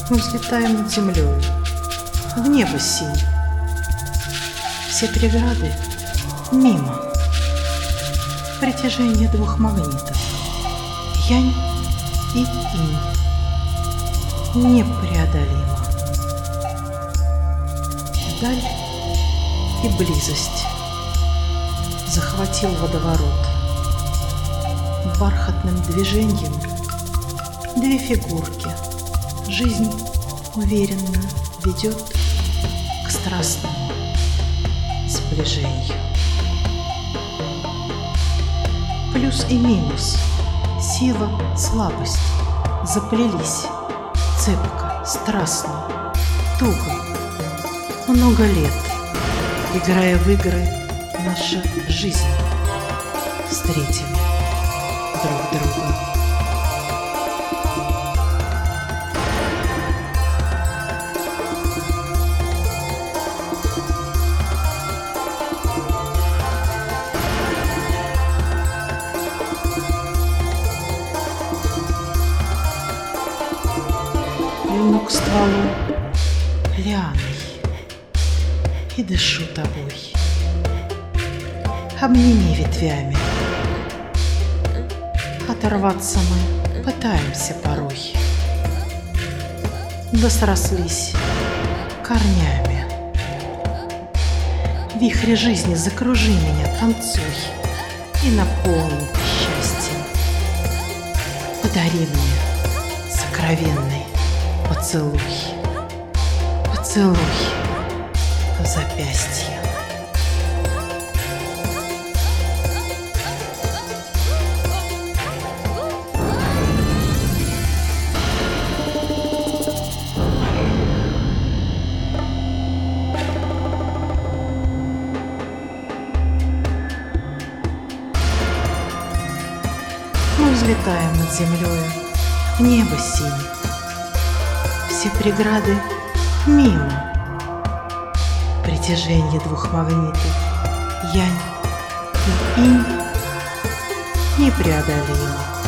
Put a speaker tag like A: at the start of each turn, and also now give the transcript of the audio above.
A: Мы взлетаем над землей, в небо синь. Все преграды мимо. Притяжение двух магнитов, янь и инь, непреодолимо. Даль и близость захватил водоворот. Бархатным движением две фигурки жизнь уверенно ведет к страстному сближению. Плюс и минус, сила, слабость заплелись цепко, страстно, туго. Много лет, играя в игры, наша жизнь встретим друг друга. Льну к стволу лианой и дышу тобой. Обними ветвями. Оторваться мы пытаемся порой, да срослись корнями. Вихри жизни, закружи меня, танцуй и наполни счастьем. Подари мне сокровенный поцелуй, поцелуй в запястье. Мы взлетаем над землей, в небо синь. Все преграды мимо. Притяжение двух магнитов, янь и инь, непреодолимо.